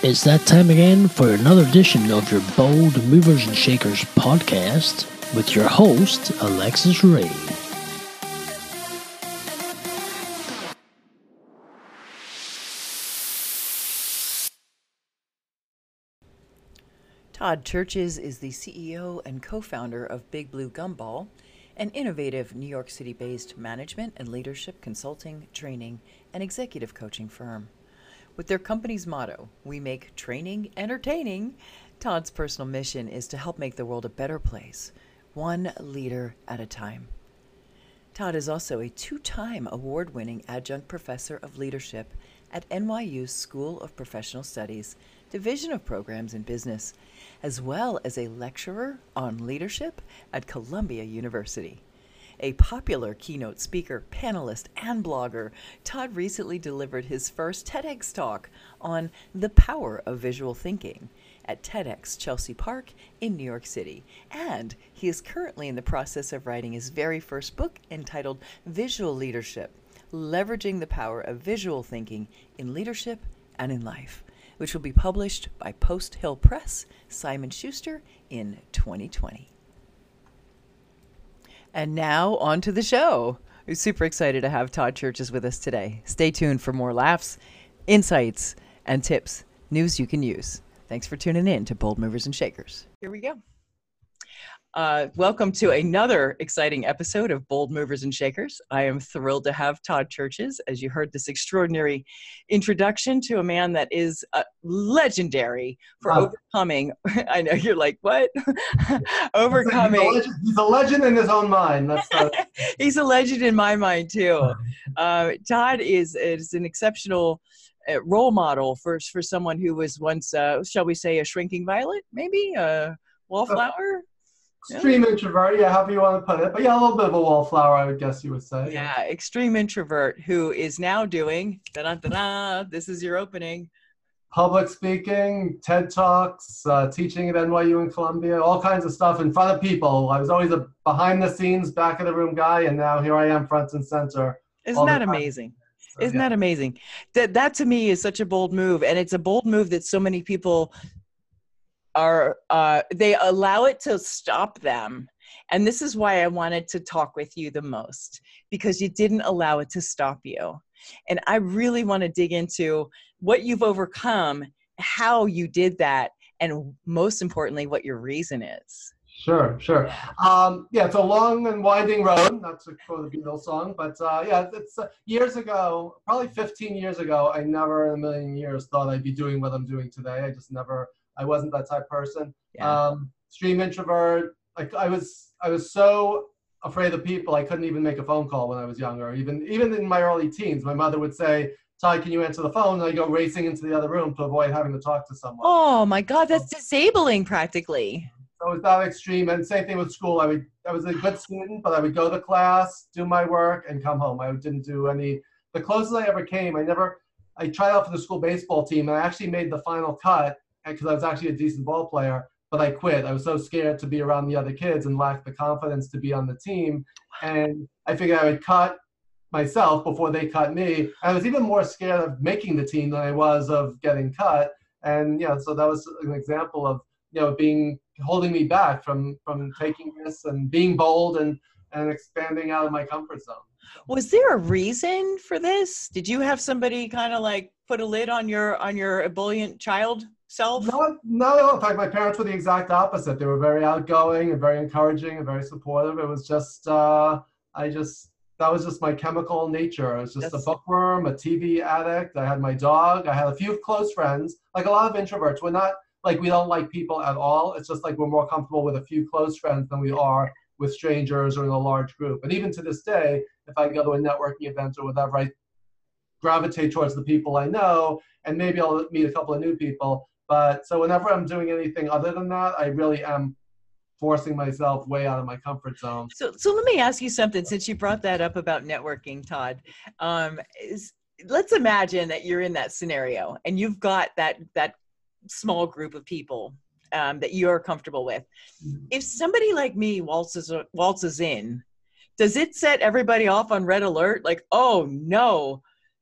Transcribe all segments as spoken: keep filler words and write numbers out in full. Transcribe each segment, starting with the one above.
It's that time again for another edition of your Bold Movers and Shakers podcast with your host, Alexis Ray. Todd Churches is the C E O and co-founder of Big Blue Gumball, an innovative New York City-based management and leadership consulting, training, and executive coaching firm. With their company's motto, "We make training entertaining," Todd's personal mission is to help make the world a better place, one leader at a time. Todd is also a two-time award-winning adjunct professor of leadership at N Y U's School of Professional Studies, Division of Programs in Business, as well as a lecturer on leadership at Columbia University. A popular keynote speaker, panelist, and blogger, Todd recently delivered his first TEDx talk on the power of visual thinking at TEDx Chelsea Park in New York City. And he is currently in the process of writing his very first book entitled Visual Leadership, Leveraging the Power of Visual Thinking in Leadership and in Life, which will be published by Post Hill Press, Simon Schuster, in twenty twenty. And now on to the show. We're super excited to have Todd Churches with us today. Stay tuned for more laughs, insights, and tips, news you can use. Thanks for tuning in to Bold Movers and Shakers. Here we go. Uh, welcome to another exciting episode of Bold Movers and Shakers. I am thrilled to have Todd Churches, as you heard this extraordinary introduction to a man that is uh, legendary for wow. overcoming. I know you're like, what? overcoming. He's a, legend, he's a legend in his own mind. That's uh... He's a legend in my mind too. Uh, Todd is, is an exceptional uh, role model for, for someone who was once, uh, shall we say, a shrinking violet, maybe a wallflower? Extreme yeah. introvert, yeah, however you want to put it. But yeah, a little bit of a wallflower, I would guess you would say. Yeah, extreme introvert who is now doing, da-da-da-da, this is your opening. Public speaking, TED Talks, uh, teaching at N Y U and Columbia, all kinds of stuff in front of people. I was always a behind-the-scenes, back-of-the-room guy, and now here I am front and center. Isn't that amazing? So, Isn't yeah. that amazing? That, that to me is such a bold move, and it's a bold move that so many people are uh, they allow it to stop them. And this is why I wanted to talk with you the most, because you didn't allow it to stop you. And I really want to dig into what you've overcome, how you did that, and most importantly, what your reason is. Sure, sure. Um, yeah, it's a long and winding road, not to quote the Beatles song, but uh, yeah, it's uh, years ago, probably fifteen years ago, I never in a million years thought I'd be doing what I'm doing today. I just never I wasn't that type of person. Yeah. Um, extreme introvert. Like I was, I was so afraid of people. I couldn't even make a phone call when I was younger. Even, even in my early teens, my mother would say, "Todd, can you answer the phone?" And I go racing into the other room to avoid having to talk to someone. Oh my God, that's disabling practically. So it was that extreme. And same thing with school. I would, I was a good student, but I would go to class, do my work, and come home. I didn't do any. The closest I ever came, I never. I tried out for the school baseball team, and I actually made the final cut, because I was actually a decent ball player, but I quit. I was so scared to be around the other kids and lacked the confidence to be on the team. And I figured I would cut myself before they cut me. I was even more scared of making the team than I was of getting cut. And yeah, so that was an example of, you know, being, holding me back from, from taking this and being bold and, and expanding out of my comfort zone. Was there a reason for this? Did you have somebody kind of like put a lid on your, on your ebullient child self? No, no, in fact, my parents were the exact opposite. They were very outgoing and very encouraging and very supportive. It was just, uh, I just, that was just my chemical nature. I was just That's... a bookworm, a T V addict. I had my dog. I had a few close friends. Like a lot of introverts, we're not, like we don't like people at all. It's just like we're more comfortable with a few close friends than we are with strangers or in a large group. And even to this day, if I go to a networking event or whatever, I gravitate towards the people I know, and maybe I'll meet a couple of new people. But so whenever I'm doing anything other than that, I really am forcing myself way out of my comfort zone. So, so let me ask you something, since you brought that up about networking, Todd. Um, is, let's imagine that you're in that scenario and you've got that, that small group of people um, that you're comfortable with. If somebody like me waltzes, waltzes in, does it set everybody off on red alert? Like, oh no,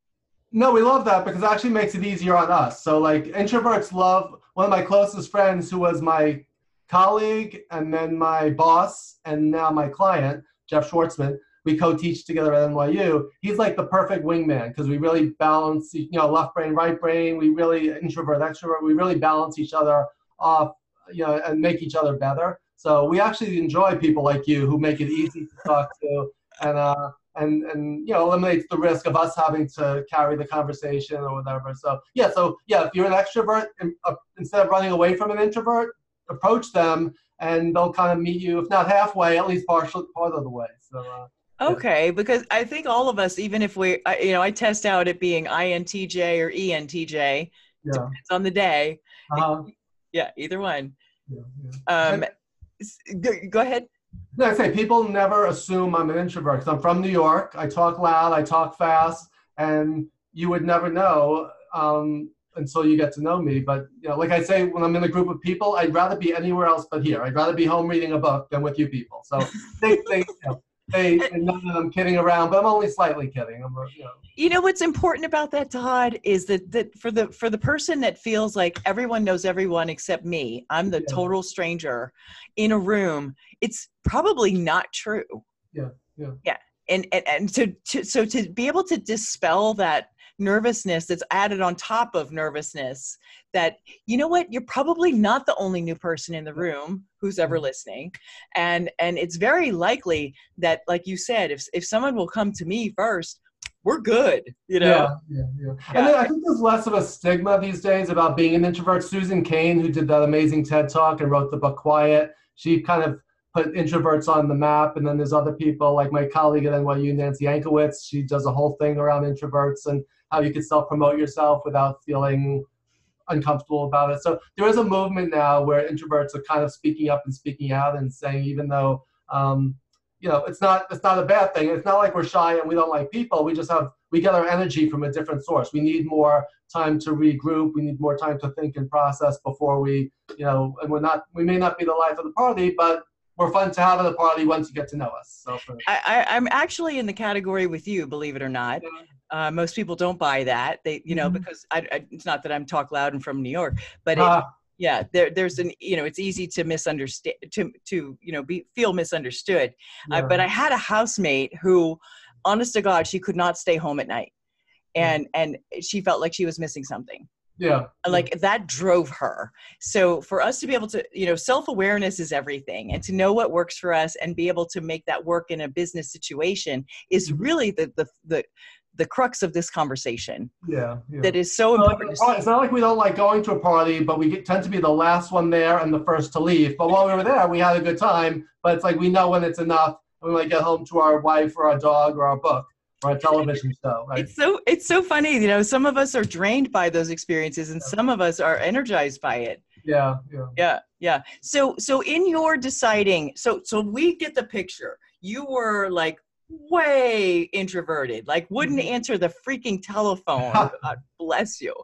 No, we love that because it actually makes it easier on us. So like introverts love, one of my closest friends who was my colleague and then my boss and now my client, Jeff Schwartzman, we co-teach together at N Y U. He's like the perfect wingman because we really balance, you know, left brain, right brain. We really, introvert, extrovert, we really balance each other off, you know, and make each other better. So we actually enjoy people like you who make it easy to talk to and, uh, and, and, you know, eliminates the risk of us having to carry the conversation or whatever. So, yeah, so, yeah, if you're an extrovert, uh, instead of running away from an introvert, approach them and they'll kind of meet you, if not halfway, at least partial, part of the way. So, uh, Okay, yeah. Because I think all of us, even if we, I, you know, I test out it being I N T J or E N T J, yeah. Depends on the day. Uh-huh. Yeah, either one. Yeah, yeah. Um, go, go ahead. No, I say people never assume I'm an introvert because I'm from New York. I talk loud, I talk fast, and you would never know um, until you get to know me. But you know, like I say, when I'm in a group of people, I'd rather be anywhere else but here. I'd rather be home reading a book than with you people. So they, they, you know, they, they know that I'm kidding around, but I'm only slightly kidding. I'm, you know. You know what's important about that, Todd, is that that for the for the person that feels like everyone knows everyone except me, I'm the yeah. total stranger in a room. It's probably not true. Yeah, yeah, yeah. And and and to, to so to be able to dispel that nervousness that's added on top of nervousness, that, you know what, you're probably not the only new person in the room who's ever listening. And and it's very likely that, like you said, if if someone will come to me first, we're good, you know? Yeah, yeah, yeah. yeah. And then I think there's less of a stigma these days about being an introvert. Susan Cain, who did that amazing TED Talk and wrote the book Quiet, she kind of put introverts on the map. And then there's other people like my colleague at N Y U, Nancy Yankowitz. She does a whole thing around introverts and how you can self-promote yourself without feeling uncomfortable about it. So there is a movement now where introverts are kind of speaking up and speaking out and saying, even though, um, you know, it's not, it's not a bad thing. It's not like we're shy and we don't like people. We just have, we get our energy from a different source. We need more time to regroup. We need more time to think and process before we, you know, and we're not, we may not be the life of the party, but we're fun to have at the party once you get to know us. So for, I, I, I'm actually in the category with you, believe it or not. Yeah. Uh, most people don't buy that. They, you know, mm-hmm. because I, I, it's not that I'm talk loud and from New York, but it, uh, yeah, there, there's an, you know, it's easy to misunderstand, to, to, you know, be, feel misunderstood. Yeah. Uh, but I had a housemate who, honest to God, she could not stay home at night. And, mm-hmm. and she felt like she was missing something. Yeah. Like that drove her. So for us to be able to, you know, self-awareness is everything, and to know what works for us and be able to make that work in a business situation is really the, the, the, the crux of this conversation. Yeah, yeah. That is so important. So it's not like we don't like going to a party, but we get, tend to be the last one there and the first to leave. But while we were there, we had a good time. But it's like we know when it's enough, when we get home to our wife or our dog or our book or a television show. Right? It's so it's so funny, you know. Some of us are drained by those experiences, and yeah. some of us are energized by it. Yeah, yeah, yeah, yeah. So, so in your deciding, so so we get the picture. You were like way introverted, like wouldn't answer the freaking telephone. God bless you.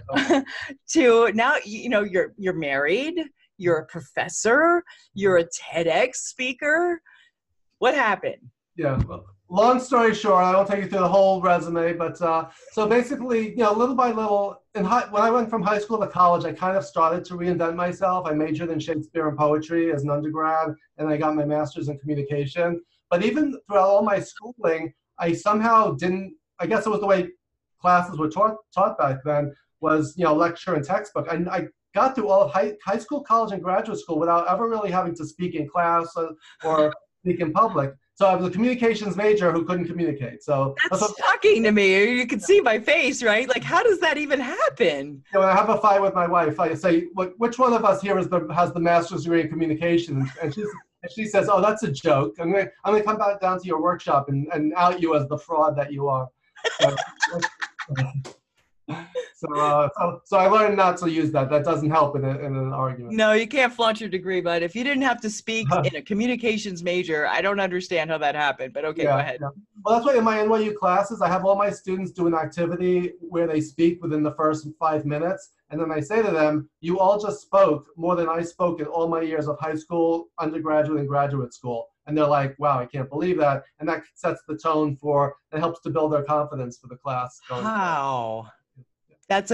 To now, you know, you're you're married, you're a professor, you're a TEDx speaker. What happened? Yeah. Well, long story short, I won't take you through the whole resume, but uh, so basically, you know, little by little, in high, when I went from high school to college, I kind of started to reinvent myself. I majored in Shakespeare and poetry as an undergrad, and I got my master's in communication. But even throughout all my schooling, I somehow didn't, I guess it was the way classes were taught, taught back then, was, you know, lecture and textbook. I, I got through all of high, high school, college, and graduate school without ever really having to speak in class or, or speak in public. So I was a communications major who couldn't communicate. So that's, that's shocking to me. You can see my face, right? Like, how does that even happen? You know, when I have a fight with my wife, I say, which one of us here is the, has the master's degree in communication? And she's, and she says, oh, that's a joke. I'm going to I'm gonna come back down to your workshop and, and out you as the fraud that you are. So, so, uh, so, so I learned not to use that. That doesn't help in, a, in an argument. No, you can't flaunt your degree, but if you didn't have to speak in a communications major, I don't understand how that happened, but okay, yeah, go ahead. Yeah. Well, that's why in my N Y U classes, I have all my students do an activity where they speak within the first five minutes. And then I say to them, you all just spoke more than I spoke in all my years of high school, undergraduate, and graduate school. and they're like, wow, I can't believe that. And that sets the tone for, it helps to build their confidence for the class. Going wow. That's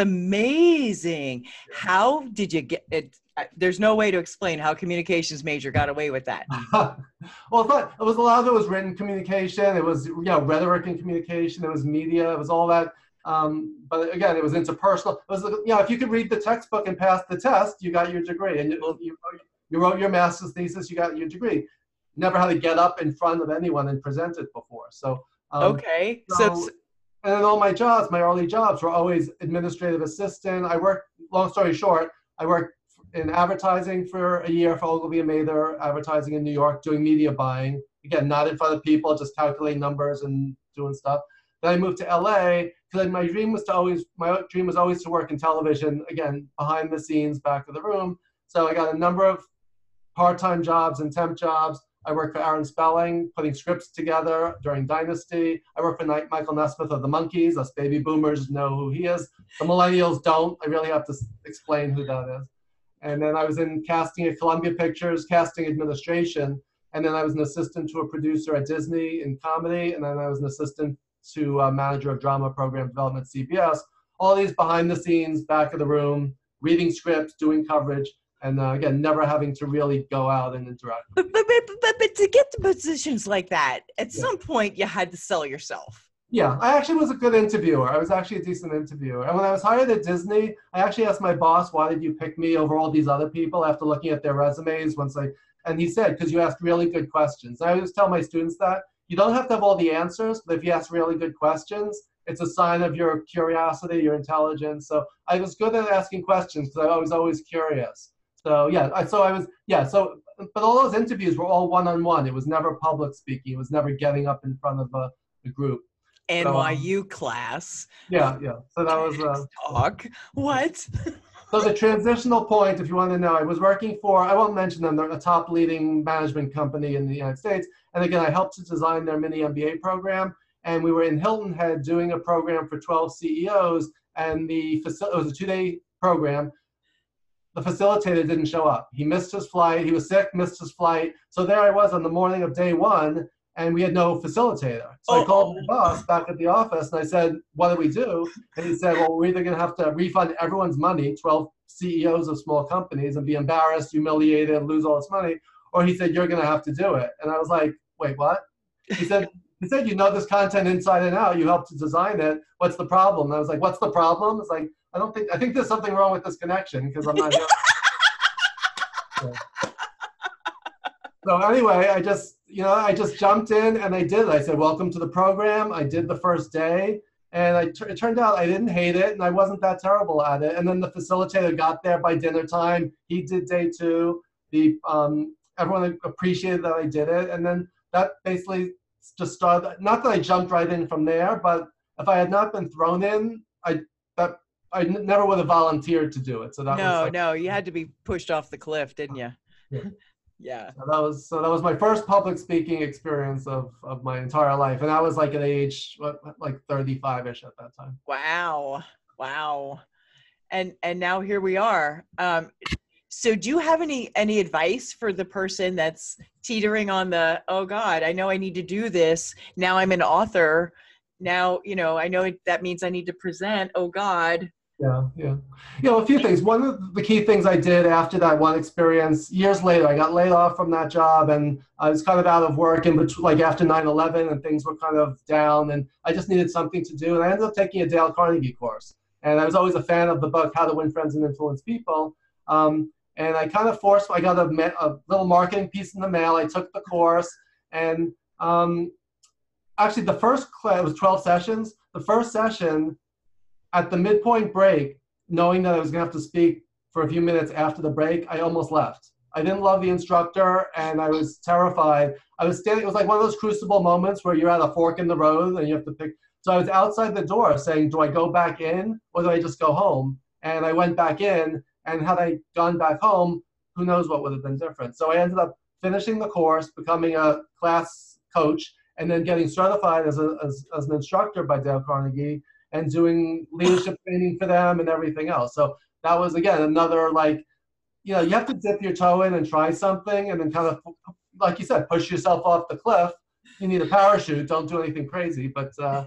amazing. How did you get it? There's no way to explain how communications major got away with that. Well, but it was a lot of it was written communication. It was, you know, rhetoric and communication. It was media. It was all that. Um, but again, it was interpersonal. It was, you know, if you could read the textbook and pass the test, you got your degree. And you, you, you wrote your master's thesis, you got your degree. Never had to get up in front of anyone and present it before. So, um, okay. So, so and then all my jobs, my early jobs were always administrative assistant. I worked, long story short, I worked in advertising for a year for Ogilvy and Mather, advertising in New York, doing media buying. Again, not in front of people, just calculating numbers and doing stuff. Then I moved to L A because my dream was to always, my dream was always to work in television, again, behind the scenes, back of the room. So I got a number of part-time jobs and temp jobs. I worked for Aaron Spelling, putting scripts together during Dynasty. I worked for Michael Nesmith of the Monkees. Us baby boomers know who he is. The millennials don't. I really have to explain who that is. And then I was in casting at Columbia Pictures, casting administration. And then I was an assistant to a producer at Disney in comedy. And then I was an assistant to a manager of drama program development at C B S. All these behind the scenes, back of the room, reading scripts, doing coverage. And uh, again, never having to really go out and interact. But, but, but, but, but to get to positions like that, at yeah. some point you had to sell yourself. Yeah, I actually was a good interviewer. I was actually a decent interviewer. And when I was hired at Disney, I actually asked my boss, why did you pick me over all these other people after looking at their resumes? Once I, and he said, because you asked really good questions. And I always tell my students that you don't have to have all the answers, but if you ask really good questions, it's a sign of your curiosity, your intelligence. So I was good at asking questions because I was always curious. So yeah, I, so I was, yeah, so, but all those interviews were all one-on-one. It was never public speaking. It was never getting up in front of a, a group. N Y U so, um, class. Yeah, yeah. So that was uh, talk. What? So the transitional point, if you want to know, I was working for, I won't mention them, they're a top leading management company in the United States. And again, I helped to design their mini M B A program. And we were in Hilton Head doing a program for twelve C E Os. And the facility, it was a two-day program. The facilitator didn't show up. He missed his flight. He was sick, missed his flight. So there I was on the morning of day one, and we had no facilitator. So oh. I called my boss back at the office, and I said, what do we do? And he said, well, we're either going to have to refund everyone's money, twelve C E Os of small companies, and be embarrassed, humiliated, lose all this money, or he said, you're going to have to do it. And I was like, wait, what? He said, he said, you know this content inside and out. You helped to design it. What's the problem? And I was like, what's the problem? It's like, I don't think, I think there's something wrong with this connection because I'm not here. so. so anyway, I just, you know, I just jumped in and I did it. I said, welcome to the program. I did the first day and I it turned out I didn't hate it and I wasn't that terrible at it. And then the facilitator got there by dinner time. He did day two. The, um, everyone appreciated that I did it. And then that basically just started, not that I jumped right in from there, but if I had not been thrown in, I, that, I n- never would have volunteered to do it. So that no, was like, no, you had to be pushed off the cliff, didn't you? Yeah. yeah. So that was so that was my first public speaking experience of of my entire life, and I was like at age what, like thirty-five-ish at that time. Wow, wow, and and now here we are. Um, so do you have any any advice for the person that's teetering on the, oh God, I know I need to do this. Now I'm an author. Now, you know, I know that means I need to present. Oh God. Yeah, yeah. You know, a few things. One of the key things I did after that one experience, years later, I got laid off from that job and I was kind of out of work in between, like after nine eleven and things were kind of down and I just needed something to do. And I ended up taking a Dale Carnegie course. And I was always a fan of the book, How to Win Friends and Influence People. Um, and I kind of forced, I got a, a little marketing piece in the mail. I took the course and um, actually the first class, it was twelve sessions. The first session, at the midpoint break, knowing that I was going to have to speak for a few minutes after the break, I almost left. I didn't love the instructor, and I was terrified. I was standing, it was like one of those crucible moments where you're at a fork in the road, and you have to pick. So I was outside the door saying, do I go back in, or do I just go home? And I went back in, and had I gone back home, who knows what would have been different. So I ended up finishing the course, becoming a class coach, and then getting certified as, a, as, as an instructor by Dale Carnegie, and doing leadership training for them and everything else. So that was, again, another like, you know, you have to dip your toe in and try something and then kind of like you said, push yourself off the cliff. You need a parachute. Don't do anything crazy. But uh,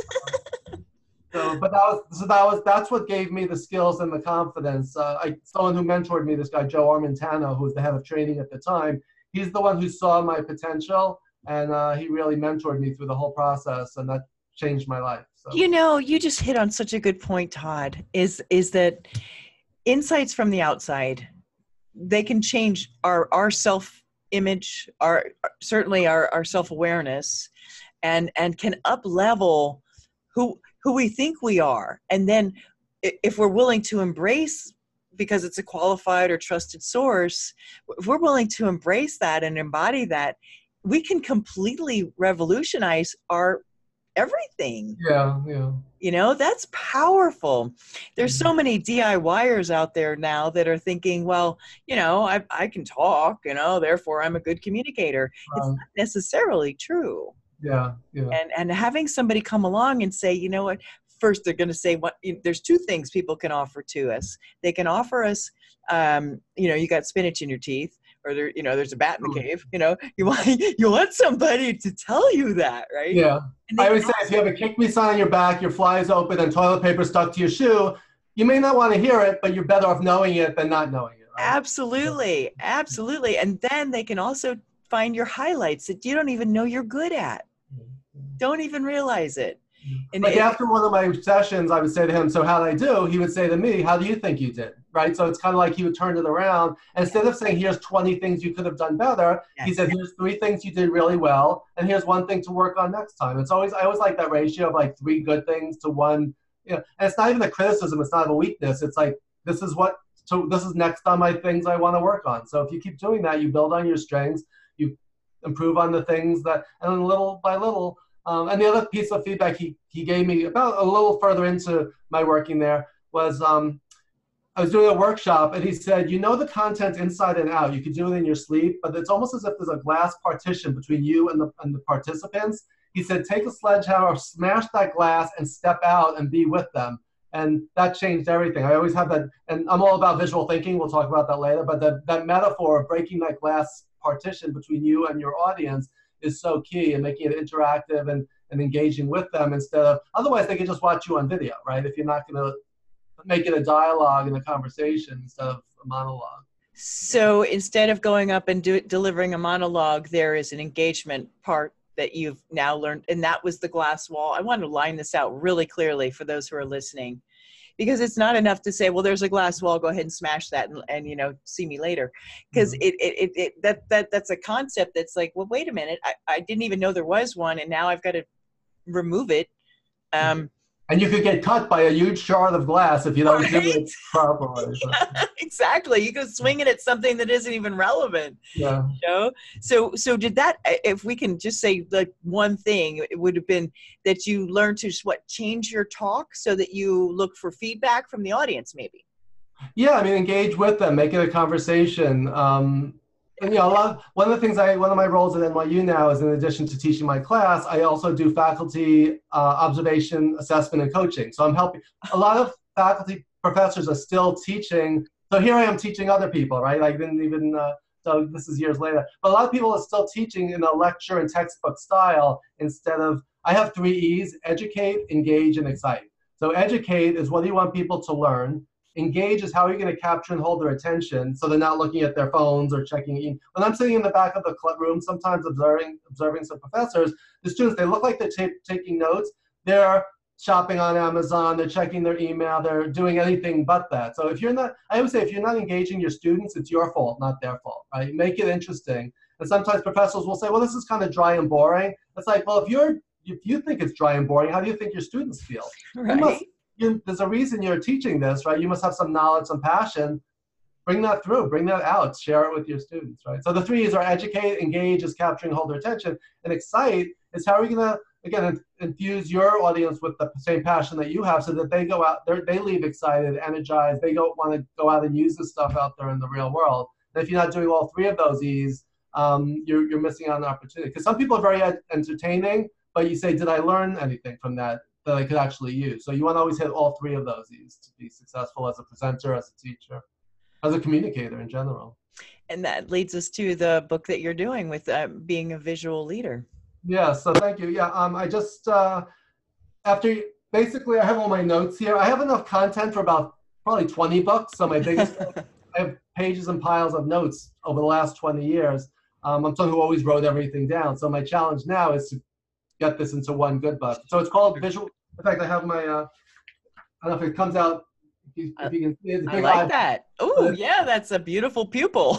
so, but that was so that was that's what gave me the skills and the confidence. Uh, I someone who mentored me, this guy Joe Armentano, who was the head of training at the time. He's the one who saw my potential, and uh, he really mentored me through the whole process, and that changed my life. So. You know, you just hit on such a good point, Todd. Is is that insights from the outside, they can change our our self-image, our certainly our, our self-awareness, and and can up-level who who we think we are. And then if we're willing to embrace, because it's a qualified or trusted source, if we're willing to embrace that and embody that, we can completely revolutionize our everything. Yeah, yeah. You know, that's powerful. There's so many DIYers out there now that are thinking, well, you know, I I can talk, you know, therefore I'm a good communicator. Um, it's not necessarily true. Yeah, yeah. And and having somebody come along and say, you know what, first they're going to say, what, you know, there's two things people can offer to us. They can offer us, um, you know, you got spinach in your teeth, or there, you know, there's a bat in the cave. You know, you want you want somebody to tell you that, right? Yeah. I always say, if you have a kick me sign on your back, your fly is open, and toilet paper stuck to your shoe, you may not want to hear it, but you're better off knowing it than not knowing it. Right? Absolutely, absolutely. And then they can also find your highlights that you don't even know you're good at. Don't even realize it. And like it, after one of my sessions, I would say to him, so how did I do? He would say to me, how do you think you did? Right? So it's kind of like he would turn it around. And instead of saying, here's twenty things you could have done better, yes. he said, here's three things you did really well, and here's one thing to work on next time. It's always, I always like that ratio of like three good things to one, you know, and it's not even a criticism, it's not a weakness. It's like, this is what, so this is next on my things I want to work on. So if you keep doing that, you build on your strengths, you improve on the things that, and then little by little. Um, and the other piece of feedback he, he gave me about a little further into my working there was, um, I was doing a workshop, and he said, you know the content inside and out. You could do it in your sleep, but it's almost as if there's a glass partition between you and the, and the participants. He said, take a sledgehammer, smash that glass, and step out and be with them. And that changed everything. I always have that, and I'm all about visual thinking. We'll talk about that later, but that, that metaphor of breaking that glass partition between you and your audience is so key, and making it interactive and, and engaging with them instead of, otherwise they can just watch you on video, right? If you're not going to make it a dialogue and a conversation instead of a monologue. So instead of going up and do, delivering a monologue, there is an engagement part that you've now learned, and that was the glass wall. I want to line this out really clearly for those who are listening, because it's not enough to say, well, there's a glass wall, go ahead and smash that and, and you know, see me later. Because mm-hmm. it, it, it, it, that, that, that's a concept that's like, well, wait a minute, I, I didn't even know there was one, and now I've got to remove it. Um, and you could get cut by a huge shard of glass if you don't right? do it properly. Yeah, exactly. You go swinging at something that isn't even relevant. Yeah. You know? So, so did that, if we can just say like one thing, it would have been that you learned to just, what, change your talk so that you look for feedback from the audience, maybe? Yeah, I mean, engage with them, make it a conversation. Um, and, you know, a lot of, one of the things I, one of my roles at N Y U now is, in addition to teaching my class, I also do faculty uh, observation, assessment, and coaching. So I'm helping, a lot of faculty professors are still teaching. So here I am teaching other people, right? I didn't even, uh, so this is years later. But a lot of people are still teaching in a lecture and textbook style instead of, I have three E's: educate, engage, and excite. So educate is, what do you want people to learn? Engage is, how are you going to capture and hold their attention so they're not looking at their phones or checking in. When I'm sitting in the back of the room, sometimes observing observing some professors, the students, they look like they're t- taking notes. They're shopping on Amazon, they're checking their email, they're doing anything but that. So if you're not, I would say, if you're not engaging your students, it's your fault, not their fault, right? Make it interesting. And sometimes professors will say, well, this is kind of dry and boring. It's like, well, if you're if you think it's dry and boring, how do you think your students feel? Right. You must, You, there's a reason you're teaching this, right? You must have some knowledge, some passion. Bring that through, bring that out, share it with your students, right? So the three E's are educate, engage is capturing, hold their attention, and excite is, how are we gonna, again, infuse your audience with the same passion that you have so that they go out, they leave excited, energized, they don't wanna go out and use this stuff out there in the real world. And if you're not doing all three of those E's, um, you're, you're missing out on an opportunity. Because some people are very entertaining, but you say, did I learn anything from that that I could actually use? So you want to always hit all three of those E's to be successful as a presenter, as a teacher, as a communicator in general. And that leads us to the book that you're doing with uh, being a visual leader. Yeah, so thank you. Yeah, um, I just, uh, after, basically I have all my notes here. I have enough content for about probably twenty books. So my biggest, I have pages and piles of notes over the last twenty years. Um, I'm someone who always wrote everything down. So my challenge now is to get this into one good book. So it's called Visual. In fact, I have my, uh, I don't know if it comes out, if you, if you can see it. I like that. Oh, yeah, that's a beautiful pupil.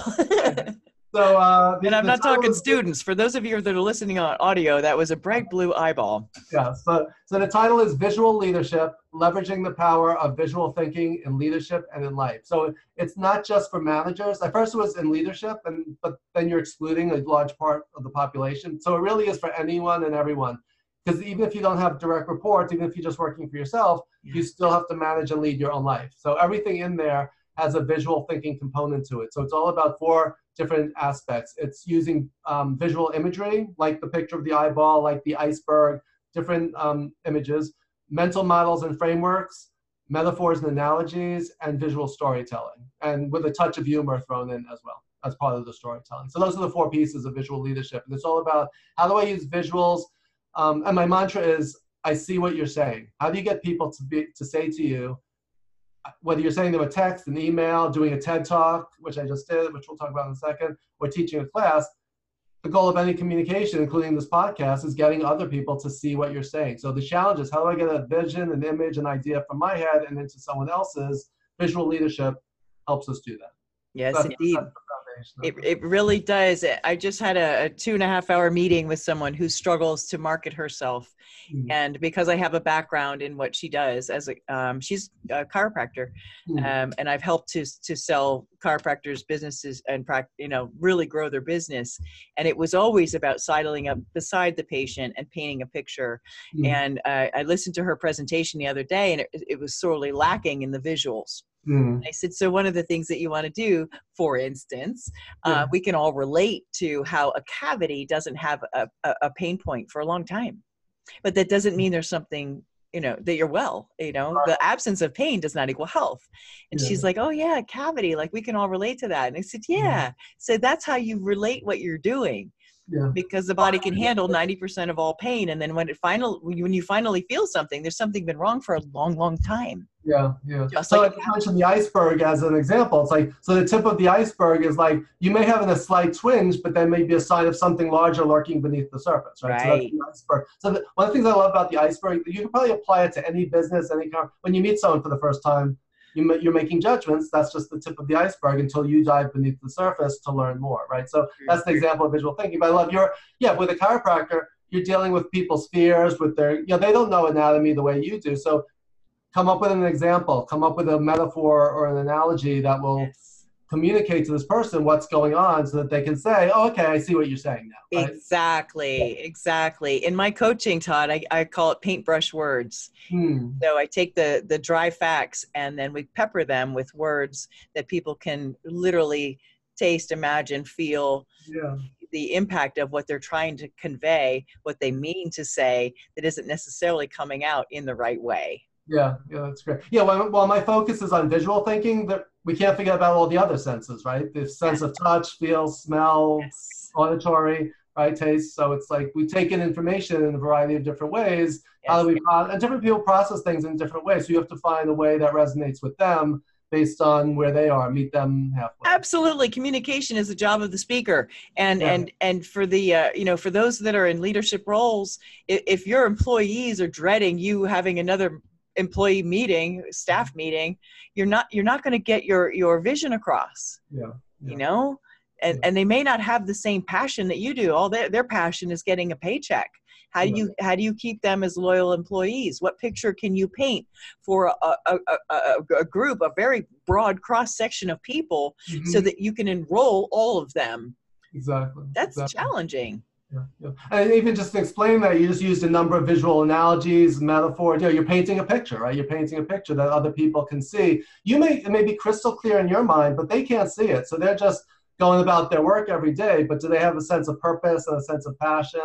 So, uh, the, and I'm not talking is, students. For those of you that are listening on audio, that was a bright blue eyeball. Yeah, so, so the title is Visual Leadership, Leveraging the Power of Visual Thinking in Leadership and in Life. So it's not just for managers. At first it was in leadership, and but then you're excluding a large part of the population. So it really is for anyone and everyone. Because even if you don't have direct reports, even if you're just working for yourself, yeah. you still have to manage and lead your own life. So everything in there has a visual thinking component to it. So it's all about four different aspects. It's using um, visual imagery, like the picture of the eyeball, like the iceberg, different um, images, mental models and frameworks, metaphors and analogies, and visual storytelling, and with a touch of humor thrown in as well as part of the storytelling. So those are the four pieces of visual leadership. And it's all about how do I use visuals? Um, and my mantra is, I see what you're saying. How do you get people to be to say to you, whether you're sending them a text, an email, doing a TED Talk, which I just did, which we'll talk about in a second, or teaching a class, the goal of any communication, including this podcast, is getting other people to see what you're saying. So the challenge is, how do I get a vision, an image, an idea from my head and into someone else's? Visual leadership helps us do that. Yes, that's, indeed. That's It, it really does. I just had a, a two and a half hour meeting with someone who struggles to market herself. Mm-hmm. And because I have a background in what she does as a, um, she's a chiropractor, mm-hmm. um, and I've helped to, to sell chiropractors businesses and, you know, really grow their business. And it was always about sidling up beside the patient and painting a picture. Mm-hmm. And uh, I listened to her presentation the other day, and it, it was sorely lacking in the visuals. Mm. I said, so one of the things that you want to do, for instance, yeah. uh, we can all relate to how a cavity doesn't have a, a, a pain point for a long time. But that doesn't mean there's something, you know, that you're well, you know, right. The absence of pain does not equal health. And yeah. she's like, oh yeah, cavity, like we can all relate to that. And I said, yeah. Mm. So that's how you relate what you're doing. Yeah. Because the body can handle ninety percent of all pain. And then when it final, when you finally feel something, there's something been wrong for a long, long time. Yeah, yeah. Just so like I mentioned the iceberg as an example. It's like, so the tip of the iceberg is like, you may have a slight twinge, but there may be a sign of something larger lurking beneath the surface, right? Right. So that's the iceberg. So the, one of the things I love about the iceberg, you can probably apply it to any business, any kind. When you meet someone for the first time, you, you're making judgments. That's just the tip of the iceberg until you dive beneath the surface to learn more, right? So that's the example of visual thinking. But I love your, yeah, with a chiropractor, you're dealing with people's fears, with their, you know, they don't know anatomy the way you do. So come up with an example, come up with a metaphor or an analogy that will yes. communicate to this person what's going on so that they can say, oh, okay, I see what you're saying now. Right? Exactly, exactly. In my coaching, Todd, I, I call it paintbrush words. Hmm. So I take the, the dry facts and then we pepper them with words that people can literally taste, imagine, feel. Yeah. The impact of what they're trying to convey, what they mean to say, that isn't necessarily coming out in the right way. Yeah, yeah, that's great. Yeah, while, while my focus is on visual thinking, that we can't forget about all the other senses, right? The sense of touch, feel, smell, yes. auditory, right, taste. So it's like we take in information in a variety of different ways. Yes. How do we, and different people process things in different ways. So you have to find a way that resonates with them based on where they are, meet them halfway. Absolutely. Communication is the job of the speaker. And, yeah. and, and for the, uh, you know, for those that are in leadership roles, if, if your employees are dreading you having another employee meeting, staff meeting, you're not, you're not going to get your, your vision across, yeah, yeah. you know, and, yeah. and they may not have the same passion that you do. All their, their passion is getting a paycheck. How do you, how do you keep them as loyal employees? What picture can you paint for a, a, a, a group, a very broad cross section of people, mm-hmm. so that you can enroll all of them? Exactly. That's exactly. challenging. Yeah, yeah. And even just to explain that, you just used a number of visual analogies, metaphors. You know, you're painting a picture, right? You're painting a picture that other people can see. You may, it may be crystal clear in your mind, but they can't see it. So they're just going about their work every day, but do they have a sense of purpose and a sense of passion?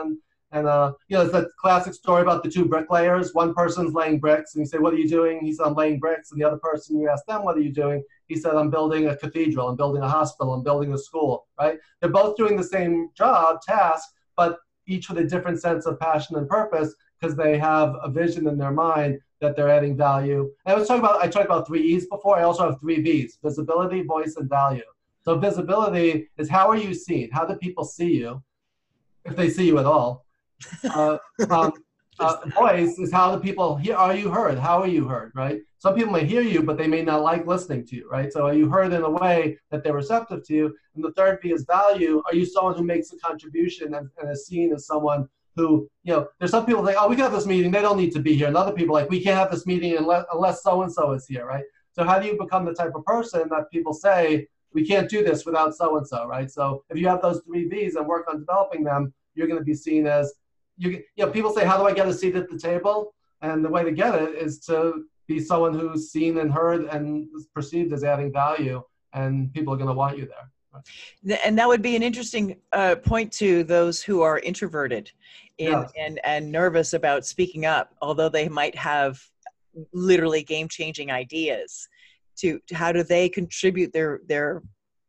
And, uh, you know, it's that classic story about the two bricklayers. One person's laying bricks, and you say, what are you doing? He said, I'm laying bricks. And the other person, you ask them, what are you doing? He said, I'm building a cathedral, I'm building a hospital, I'm building a school, right? They're both doing the same job, task, but each with a different sense of passion and purpose because they have a vision in their mind that they're adding value. And I was talking about, I talked about three E's before. I also have three V's: visibility, voice, and value. So visibility is how are you seen? How do people see you, if they see you at all? Uh, um, uh, voice is how do people hear? Are you heard? How are you heard? Right? Some people may hear you, but they may not like listening to you. Right? So are you heard in a way that they're receptive to you? And the third V is value. Are you someone who makes a contribution and, and is seen as someone who, you know, there's some people like, oh, we can have this meeting. They don't need to be here. And other people like, we can't have this meeting unless unless so and so is here. Right? So how do you become the type of person that people say, we can't do this without so and so? Right? So if you have those three V's and work on developing them, you're going to be seen as You, you know, people say, how do I get a seat at the table? And the way to get it is to be someone who's seen and heard and is perceived as adding value, and people are going to want you there. And that would be an interesting uh, point to those who are introverted in, Yes. and, and nervous about speaking up, although they might have literally game-changing ideas. To, to how do they contribute their, their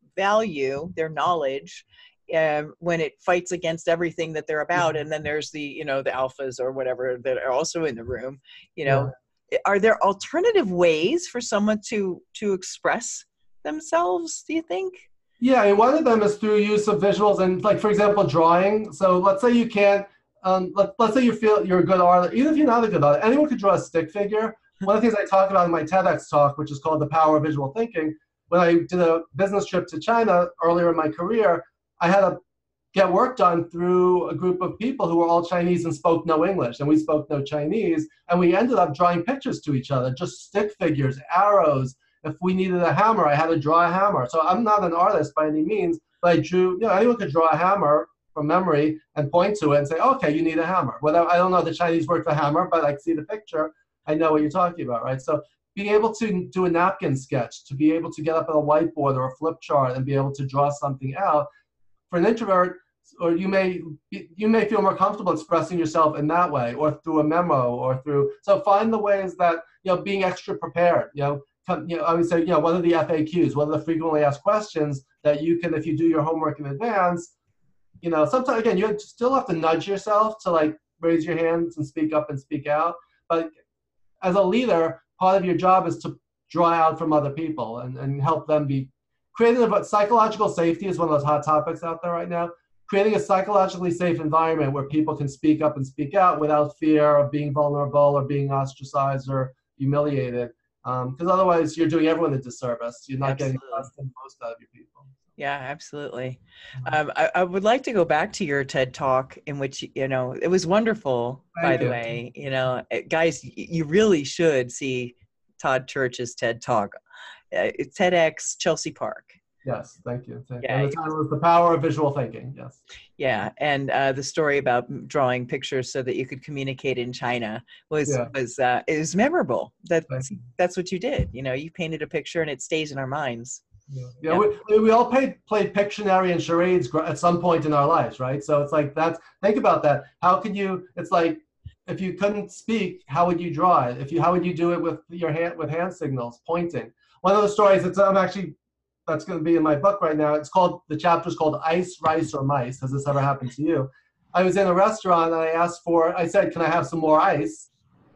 value, their knowledge, Um, when it fights against everything that they're about. And then there's the, you know, the alphas or whatever that are also in the room, you know, yeah. Are there alternative ways for someone to, to express themselves, do you think? Yeah, and one of them is through use of visuals and, like, for example, drawing. So let's say you can't, um, let, let's say you feel you're a good artist, even if you're not a good artist, anyone could draw a stick figure. One of the things I talk about in my TEDx talk, which is called The Power of Visual Thinking, when I did a business trip to China earlier in my career, I had to get work done through a group of people who were all Chinese and spoke no English, and we spoke no Chinese, and we ended up drawing pictures to each other, just stick figures, arrows. If we needed a hammer, I had to draw a hammer. So I'm not an artist by any means, but I drew, you know, anyone could draw a hammer from memory and point to it and say, okay, you need a hammer. Whether, I don't know the Chinese word for hammer, but I see the picture, I know what you're talking about, right? So being able to do a napkin sketch, to be able to get up at a whiteboard or a flip chart and be able to draw something out. For an introvert, or you may you may feel more comfortable expressing yourself in that way, or through a memo, or through. So find the ways that, you know, being extra prepared. You know, come, you know, I would say, you know, what are the F A Qs? What are the frequently asked questions that you can, if you do your homework in advance, you know, sometimes again you still have to nudge yourself to like raise your hands and speak up and speak out. But as a leader, part of your job is to draw out from other people and, and help them be creative. But psychological safety is one of those hot topics out there right now. Creating a psychologically safe environment where people can speak up and speak out without fear of being vulnerable or being ostracized or humiliated. Because um, otherwise you're doing everyone a disservice. You're not Absolutely. getting less than most out of your people. Yeah, absolutely. Um, I, I would like to go back to your TED Talk, in which, you know, it was wonderful, Thank by you. the way. You know, guys, you really should see Todd Church's TED Talk. Uh, it's TEDx Chelsea Park. Yes, thank you. Thank Yeah, you. And the title was The Power of Visual Thinking. Yes. Yeah, and uh, the story about drawing pictures so that you could communicate in China was Yeah. was uh, it was memorable. That's Thank you. that's what you did. You know, you painted a picture and it stays in our minds. Yeah, yeah, we, we all played, played Pictionary and charades gr- at some point in our lives, right? So it's like, that's, think about that. How could you, it's like, if you couldn't speak, how would you draw it? If you, how would you do it with your hand, with hand signals, pointing? One of the stories that's I'm actually, that's going to be in my book right now, it's called, the chapter's called Ice, Rice, or Mice. Has this ever happened to you? I was in a restaurant and I asked for, I said, can I have some more ice?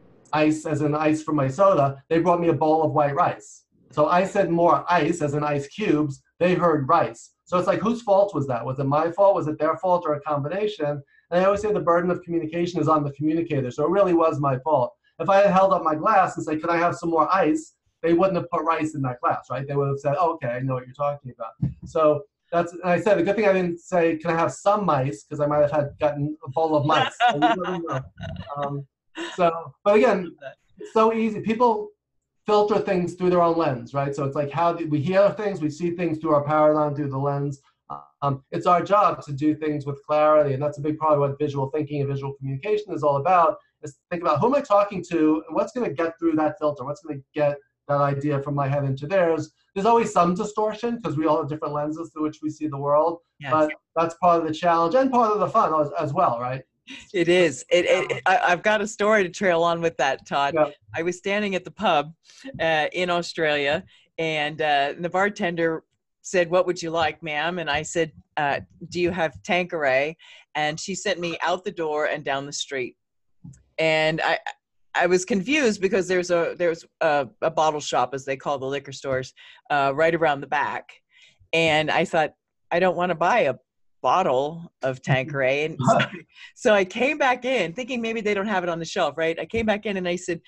Ice as in ice for my soda. They brought me a bowl of white rice. So I said more ice, as in ice cubes. They heard rice. So it's like, whose fault was that? Was it my fault? Was it their fault, or a combination? And I always say the burden of communication is on the communicator. So it really was my fault. If I had held up my glass and said, can I have some more ice? They wouldn't have put rice in that glass, right? They would have said, oh, okay, I know what you're talking about. So that's, and I said, the good thing I didn't say, can I have some mice? Because I might have had gotten a bowl of mice. So, you never know. um, so, but again, it's so easy. People filter things through their own lens, right? So it's like, how do we hear things? We see things through our paradigm, through the lens. Um, it's our job to do things with clarity, and that's a big part of what visual thinking and visual communication is all about, is to think about who am I talking to, and what's going to get through that filter? What's going to get that idea from my head into theirs? There's always some distortion, because we all have different lenses through which we see the world, Yes. but that's part of the challenge and part of the fun as, as well, right? It is. It, it, it I, I've got a story to trail on with that, Todd. Yeah. I was standing at the pub uh, in Australia, and uh, the bartender said, "What would you like, ma'am?" And I said, uh, "Do you have Tanqueray?" And she sent me out the door and down the street. And I, I was confused because there's a there's a, a bottle shop, as they call the liquor stores, uh, right around the back. And I thought, I don't want to buy a bottle of Tanqueray. And so, so I came back in thinking maybe they don't have it on the shelf, right? I came back in and I said,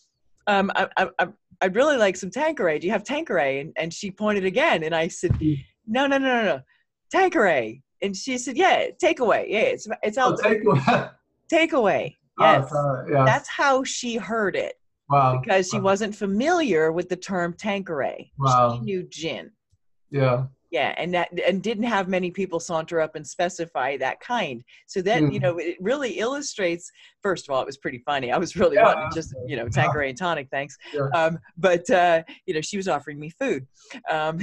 um, I, I, I, I'd really like some Tanqueray. Do you have Tanqueray? And, and she pointed again. And I said, no, no, no, no, no, Tanqueray. And she said, yeah, takeaway. Yeah, it's, it's out. Oh, takeaway. Takeaway. Yes. Oh, yes. That's how she heard it. Wow. Because she wow. wasn't familiar with the term Tanqueray. Wow. She knew gin. Yeah. Yeah, and that and didn't have many people saunter up and specify that kind. So that, mm. you know, it really illustrates, first of all, it was pretty funny. I was really yeah. wanting just, you know, Tanqueray and tonic, thanks. Yeah. Um, but, uh, you know, she was offering me food. Um,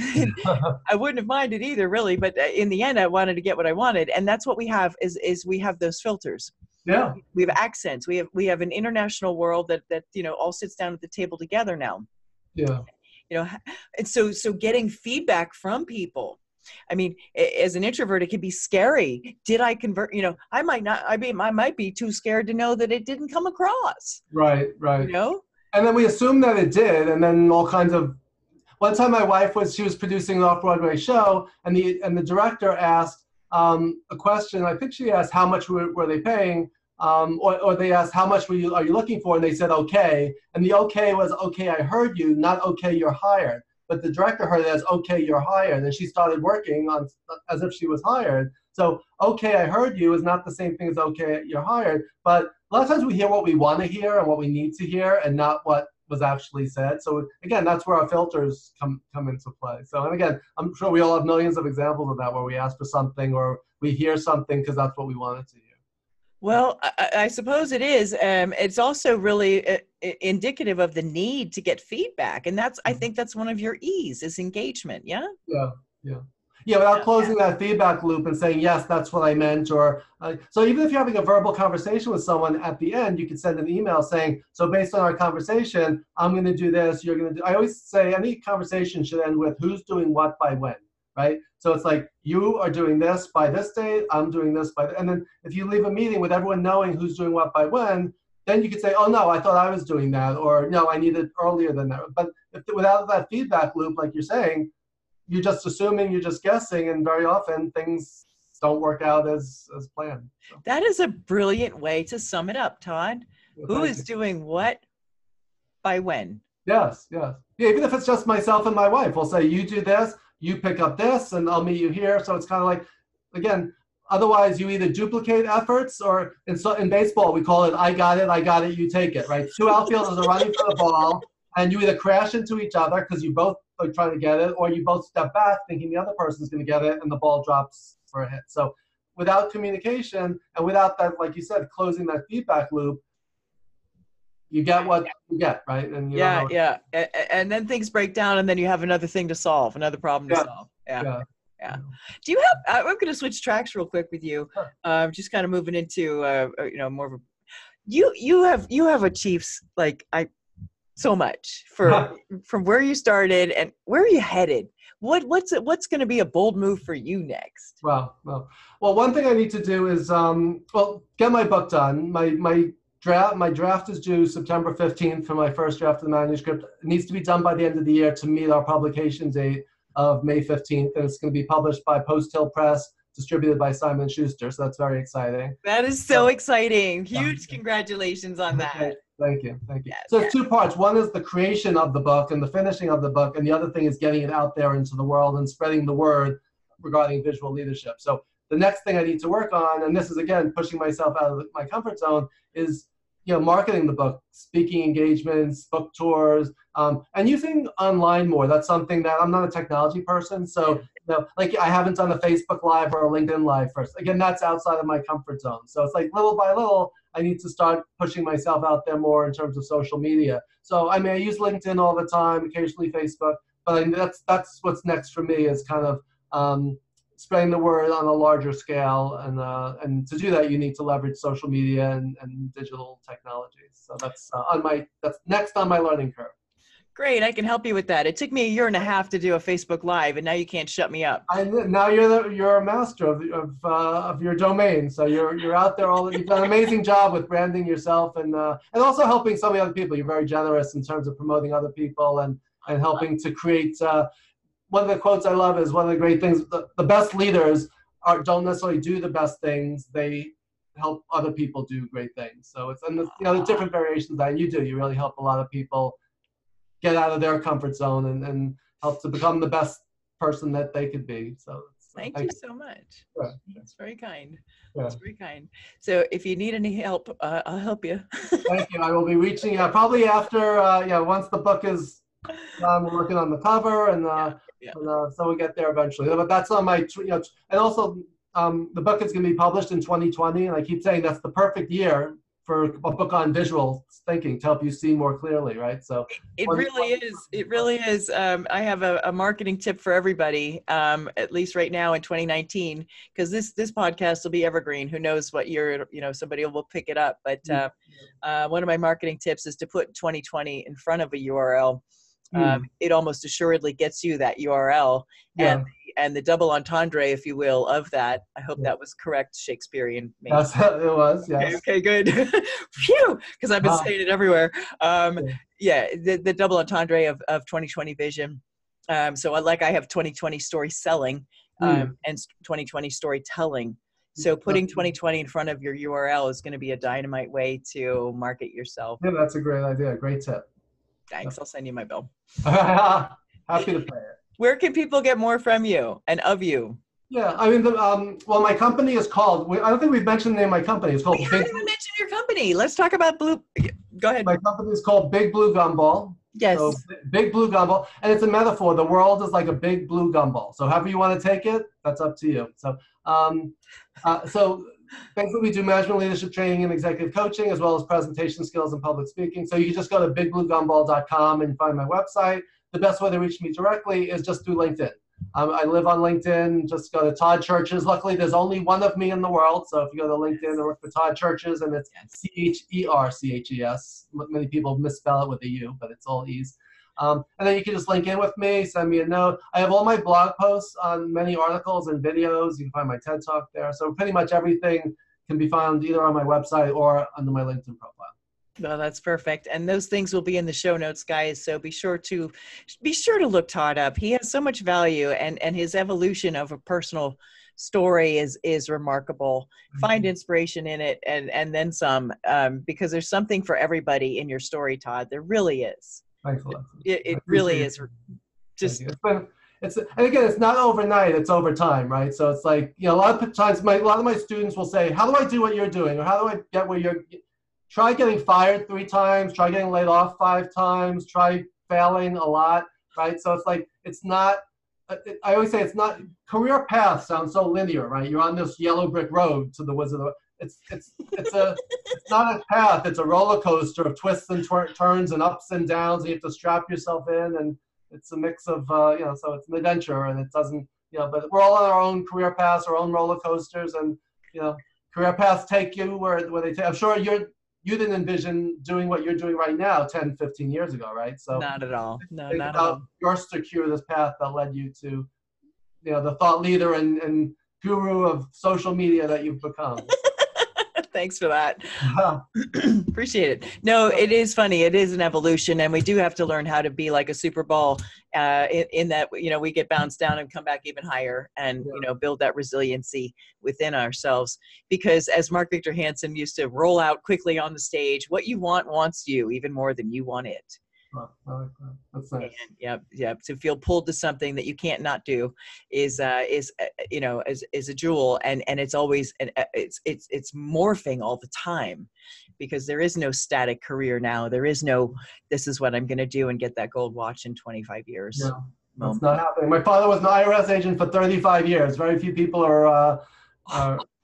I wouldn't have minded either, really. But in the end, I wanted to get what I wanted. And that's what we have is is we have those filters. Yeah. We have accents. We have we have an international world that, that you know, all sits down at the table together now. Yeah. You know, and so, so getting feedback from people, I mean, as an introvert, it can be scary. Did I convert, you know, I might not, I mean, I might be too scared to know that it didn't come across. Right, right. You know? And then we assume that it did. And then all kinds of, one time my wife was, she was producing an off-Broadway show and the, and the director asked um, a question. I think she asked, how much were, were they paying? Um, or, or they asked, how much were you, are you looking for? And they said, okay. And the okay was, okay, I heard you, not okay, you're hired. But the director heard it as, okay, you're hired. And she started working on as if she was hired. So, okay, I heard you is not the same thing as, okay, you're hired. But a lot of times we hear what we want to hear and what we need to hear and not what was actually said. So again, that's where our filters come, come into play. So, and again, I'm sure we all have millions of examples of that where we ask for something or we hear something because that's what we wanted to hear. Well, I, I suppose it is. Um, it's also really uh, indicative of the need to get feedback. And that's, I think that's one of your E's is engagement. Yeah. Yeah. Yeah. Yeah. Without yeah, closing yeah. that feedback loop and saying, yes, that's what I meant. Or uh, so even if you're having a verbal conversation with someone at the end, you could send an email saying, so based on our conversation, I'm going to do this. You're going to do, I always say any conversation should end with who's doing what by when. Right? So it's like, you are doing this by this date, I'm doing this by, and then if you leave a meeting with everyone knowing who's doing what by when, then you could say, oh no, I thought I was doing that, or no, I need it earlier than that. But if, without that feedback loop, like you're saying, you're just assuming, you're just guessing, and very often things don't work out as, as planned. So. That is a brilliant way to sum it up, Todd. Well, Who is you. doing what by when? Yes, yes. Yeah, even if it's just myself and my wife, we'll say, you do this, you pick up this, and I'll meet you here. So it's kind of like, again, otherwise you either duplicate efforts or in, so, in baseball, we call it, I got it, I got it, you take it, right? Two outfielders are running for the ball, and you either crash into each other because you both are trying to get it, or you both step back thinking the other person's going to get it, and the ball drops for a hit. So without communication and without that, like you said, closing that feedback loop, you get what you get, right? And you yeah, yeah. And, and then things break down, and then you have another thing to solve, another problem to yeah. solve. Yeah. yeah. Yeah. Do you have, I'm going to switch tracks real quick with you. Sure. Um, just kind of moving into, uh, you know, more of a, you, you have, you have achieved like I, so much for, from where you started and where are you headed? What, what's, what's going to be a bold move for you next? Well, well, well, one thing I need to do is, um, well, get my book done. My, my, Draft, my draft is due September fifteenth for my first draft of the manuscript. It needs to be done by the end of the year to meet our publication date of May fifteenth. And it's going to be published by Post Hill Press, distributed by Simon and Schuster. So that's very exciting. That is so, so exciting. Huge yeah. congratulations on that. Okay. Thank you. Thank you. Yes, so yes. it's two parts. One is the creation of the book and the finishing of the book. And the other thing is getting it out there into the world and spreading the word regarding visual leadership. So the next thing I need to work on, and this is, again, pushing myself out of my comfort zone, is you know, marketing the book, speaking engagements, book tours, um, and using online more. That's something that I'm not a technology person. So, you know, like I haven't done a Facebook Live or a LinkedIn Live first. Again, that's outside of my comfort zone. So it's like little by little, I need to start pushing myself out there more in terms of social media. So I mean, I use LinkedIn all the time, occasionally Facebook, but I mean, that's, that's what's next for me is kind of um, spreading the word on a larger scale. And uh, and to do that, you need to leverage social media and, and digital technologies. So that's uh, on my that's next on my learning curve. Great, I can help you with that. It took me a year and a half to do a Facebook Live, and now you can't shut me up. I, now you're the, you're a master of of, uh, of your domain, so you're you're out there all. You've done an amazing job with branding yourself and uh, and also helping so many other people. You're very generous in terms of promoting other people and and helping to create. Uh, one of the quotes I love is one of the great things. The, the best leaders are don't necessarily do the best things. They help other people do great things. So it's and the, you know the different variations that you do. You really help a lot of people get out of their comfort zone and, and help to become the best person that they could be. So it's, thank I, you so much. Yeah. That's very kind. Yeah. That's very kind. So if you need any help, uh, I'll help you. Thank you. I will be reaching out probably after, uh, yeah, once the book is done, we're working on the cover and, uh, yeah. Yeah. and uh, so we get there eventually. But that's on my, you know, and also um, the book is going to be published in twenty twenty. And I keep saying that's the perfect year for a book on visual thinking to help you see more clearly, right? So it really is. It really is. Um, I have a, a marketing tip for everybody, um, at least right now in twenty nineteen, because this this podcast will be evergreen. Who knows what year, you know, somebody will pick it up. But uh, uh, one of my marketing tips is to put twenty twenty in front of a U R L. Um, mm. It almost assuredly gets you that U R L. Yeah. And and the double entendre, if you will, of that. I hope that was correct Shakespearean. Maybe. That's how it was, yes. Okay, okay good. Phew, because I've been wow. saying it everywhere. Um, yeah, yeah the, the double entendre of, of twenty twenty vision. Um, so I, like I have twenty twenty story selling um, mm. and twenty twenty storytelling. So putting twenty twenty in front of your U R L is going to be a dynamite way to market yourself. Yeah, that's a great idea. Great tip. Thanks. I'll send you my bill. Happy to pay it. Where can people get more from you and of you? Yeah, I mean, the, um, well, my company is called, we, I don't think we've mentioned the name of my company. It's called We Big haven't even mentioned your company. Let's talk about Blue. Go ahead. My company is called Big Blue Gumball. Yes. So, Big Blue Gumball. And it's a metaphor. The world is like a big blue gumball. So however you want to take it, that's up to you. So, um, uh, so basically we do management leadership training and executive coaching, as well as presentation skills and public speaking. So you can just go to big blue gumball dot com and find my website. The best way to reach me directly is just through LinkedIn. Um, I live on LinkedIn. Just go to Todd Churches. Luckily, there's only one of me in the world. So if you go to LinkedIn and look for Todd Churches, and it's C H E R C H E S. Many people misspell it with a U, but it's all E's. Um, and then you can just link in with me, send me a note. I have all my blog posts on many articles and videos. You can find my TED Talk there. So pretty much everything can be found either on my website or under my LinkedIn profile. No, that's perfect. And those things will be in the show notes, guys. So be sure to be sure to look Todd up. He has so much value, and, and his evolution of a personal story is, is remarkable. Mm-hmm. Find inspiration in it and, and then some, um, because there's something for everybody in your story, Todd. There really is. Thanks a lot. It, it really is. Just it's been, it's, and again, it's not overnight, it's over time, right? So it's like, you know, a lot of times my, a lot of my students will say, how do I do what you're doing? Or how do I get where you're, try getting fired three times, try getting laid off five times, try failing a lot, right? So it's like, it's not, I always say it's not, career path sounds so linear, right? You're on this yellow brick road to the Wizard of, it's, it's, it's a, it's not a path, it's a roller coaster of twists and tw- turns and ups and downs, and you have to strap yourself in, and it's a mix of, uh, you know, so it's an adventure, and it doesn't, you know, but we're all on our own career paths, our own roller coasters, and, you know, career paths take you where, where they take, I'm sure you're, you didn't envision doing what you're doing right now ten, fifteen years ago, right? So not at all. No, think not about at all. your circuitous path that led you to, you know, the thought leader and, and guru of social media that you've become. Thanks for that. Appreciate it. No, it is funny. It is an evolution, and we do have to learn how to be like a Super Bowl uh, in, in that, you know, we get bounced down and come back even higher, and, yeah. you know, build that resiliency within ourselves. Because as Mark Victor Hansen used to roll out quickly on the stage, what you want wants you even more than you want it. Oh, I like that. That's nice. And, yeah, yeah. To feel pulled to something that you can't not do is, uh, is uh, you know, is is a jewel, and and it's always, and it's it's it's morphing all the time, because there is no static career now. There is no, this is what I'm going to do and get that gold watch in twenty-five years. No, that's not happening. My father was an I R S agent for thirty-five years. Very few people are uh, are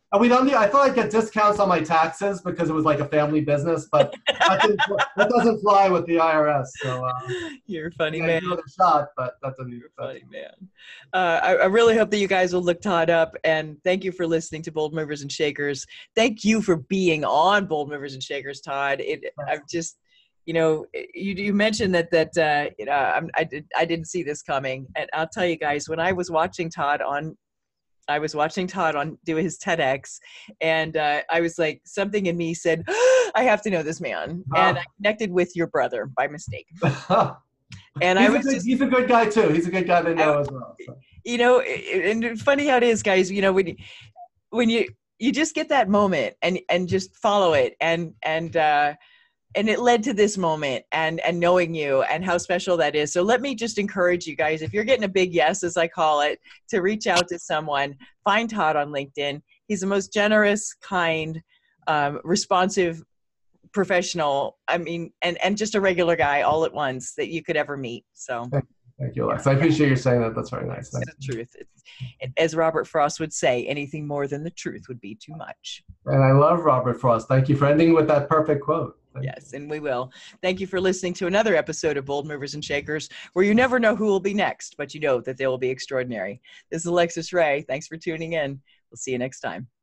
And we don't need, I thought I'd get discounts on my taxes because it was like a family business, but that, didn't, that doesn't fly with the I R S. So uh, you're a funny yeah, man. Give it a shot, but that doesn't. You're a funny man. Uh, I, I really hope that you guys will look Todd up, and thank you for listening to Bold Movers and Shakers. Thank you for being on Bold Movers and Shakers, Todd. It, I've just, you know, you, you mentioned that that uh, you know, I'm, I did I didn't see this coming, and I'll tell you guys, when I was watching Todd on. I was watching Todd on do his TEDx, and uh, I was like, something in me said, oh, I have to know this man. Huh. And I connected with your brother by mistake. And he's I was a good, just, he's a good guy too. He's a good guy to know I, as well. So. You know, and funny how it is, guys, you know, when you, when you, you just get that moment and, and just follow it. And, and, uh, and it led to this moment and, and knowing you and how special that is. So let me just encourage you guys, if you're getting a big yes, as I call it, to reach out to someone, find Todd on LinkedIn. He's the most generous, kind, um, responsive professional. I mean, and, and just a regular guy all at once that you could ever meet. So thank you, Alex. I appreciate you saying that. That's very nice. It's the truth. It's, as Robert Frost would say, anything more than the truth would be too much. And I love Robert Frost. Thank you for ending with that perfect quote. Thank yes, and we will. Thank you for listening to another episode of Bold Movers and Shakers, where you never know who will be next, but you know that they will be extraordinary. This is Alexis Ray. Thanks for tuning in. We'll see you next time.